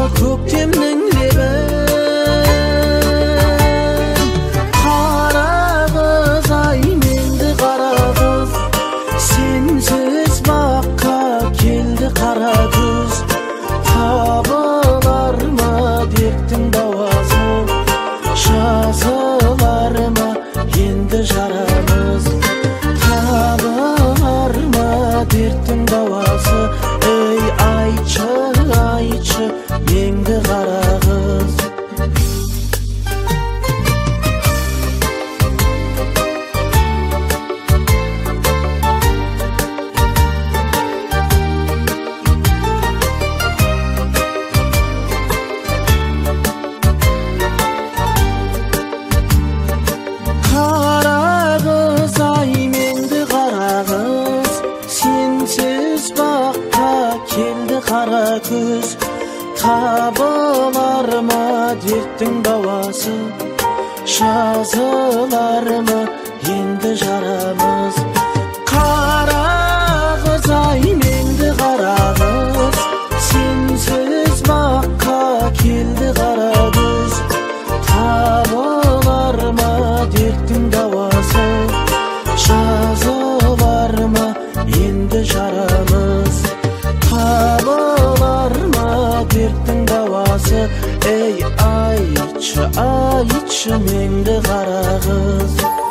көктемнің лебін. Қара қыз, ай менді қара қыз, сенсіз баққа келді қара күз. Табылар ма дерттің дауасы, жазылар ма енді жарамыз. Табылар ма дерттің дауасы, ей айтшы, айтшы меңді қара қыз. Қара қыз, ай меңді қара қыз, сенсіз баққа келді қара күз. Табылар ма дерттің дауасы, жазылар ма енді жарамыз. Қара қыз, ай меңді қара қыз, сенсіз баққа келді қара күз. Табылар ма дерттің дауасы, жазылар ма енді жарамыз. Табылар ма дерттің дауасы, ей айтшы, айтшы меңді қара қыз.